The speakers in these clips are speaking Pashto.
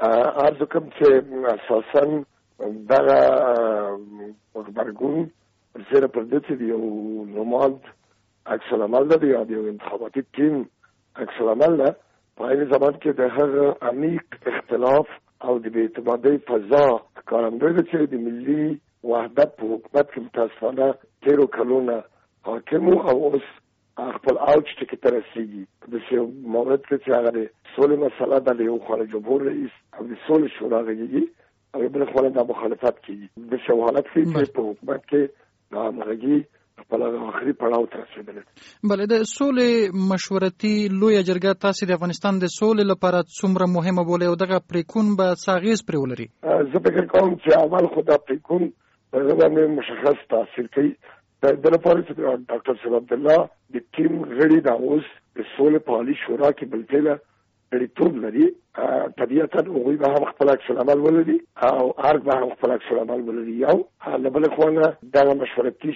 عرض کوم چې اساساً دغه غبرګون زیره پر دې چې یو نوماد عکس العمل ده یا د یو انتخاباتي ټیم عکس العمل ده په عین زمان کې د هغه عمیق اختلاف او د بې اعتمادۍ فضا ښکارندوی ده چې د ملي وحدت په حکومت کې متاسفانه تیرو کلونه حاکم او اوس خپل اوج ټکي ته رسېږي. په داسې مورد کې چې هغه د سولې مسله ده، د یو خوا جمهور رئیس او د سولې شورا غږیږي او بل خوا د مخالفت کېږي. داسې حالت کې چې په حکومت کې د همغږي خپل آخري پړاو ته رسېدلی. بله، د سولې مشورتي لویه جرګه تاسې د افغانستان د سولې لپاره څومره مهمه بولئ او دغه پریکون به څه اغېز پرې ولري؟ زه فکر کوم چې اول خو دا پریکون په هغه باندې مشخص تاثیر کوي. د لپاره چې ډاکټر صاحب عبدالله د ټیم غړي دا اوس د سولې په عالي شورا کې بلکې غړیتوب لري، طبیعتا هغوی به هم خپل عکس العمل ولري او ارګ به هم خپل عکس العمل ولري. یو له بلې خوا نه دغه مشورتي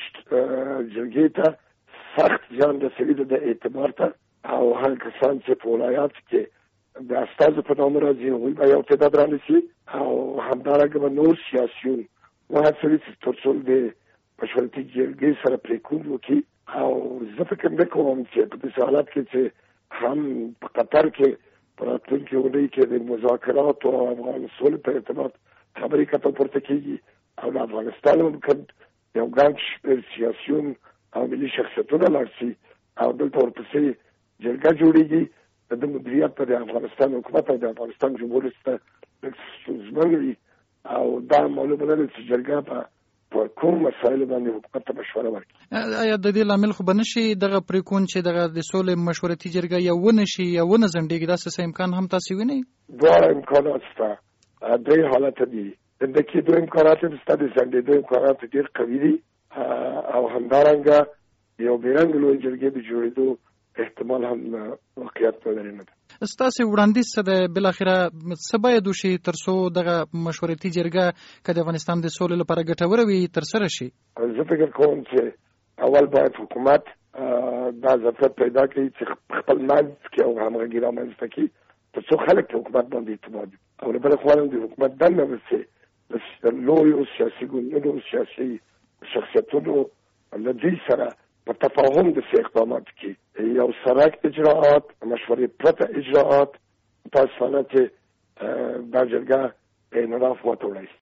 جرګې ته سخت زیان رسوي د اعتبار ته او هغه کسان چې په ولایاتو کې د استازو په نامه راځي هغوی به یو تعداد رانیسي او همدارنګه به نور سیاسیون وهڅوي چې تر څو د مشورتي جرګې سره پریکون وکړي. او زه فکر نه کوم چې په داسې حالت کې چې هم په قطر کې په راتلونکې اونۍ کې د مذاکراتو او افغان سولې په ارتباط خبرې کته پورته کېږي او د افغانستان ممکن یو ګڼ شمېر سیاسیون او ملي شخصیتونه لاړ شي او دلته ورپسې جرګه جوړېږي. د مدیریت په د افغانستان حکومت او د افغانستان جمهور رئیس ته ستونزمن وي او دا معلومه نه ده چې جرګه په کوم مسایلو باندې حکومت ته مشوره ورکړي. آیا د دې لامل خو به نشي دغه پریکون چې دغه د سولې مشورتي جرګه یا ونه شي یا ونه ځنډېږي، داسې امکان هم تاسې وینئ؟ دواړه امکانات شته، درې حالته دي. د کېدو امکانات هم شته، د ځنډېدو امکانات ډېر قوي دي او همدارنګه یو بېرنګ لویې جرګې د جوړېدو احتمال هم واقعیت لري نه ده. ستاسې وړاندیز څه دی؟ بالاخره څه باید وشي تر څو دغه مشورتي جرګه که د افغانستان د سولې لپاره ګټوره وي ترسره شي؟ زه فکر کوم چې اول باید حکومت دا ظرفیت پیدا کړي چې خپل منځ کې او همغږي رامنځته کړي تر څو خلک د حکومت باندې اعتماد وي. او له بلې خوا د حکومت دنده به د لویو سیاسي ګوندونو سیاسي شخصیتونو له دوی سره په تفاهم د څه اقدامات کې یو سرک اجراءات مشورې پرته اجراءات متاسفانه چې دا جرګه په انحراف وتوړی.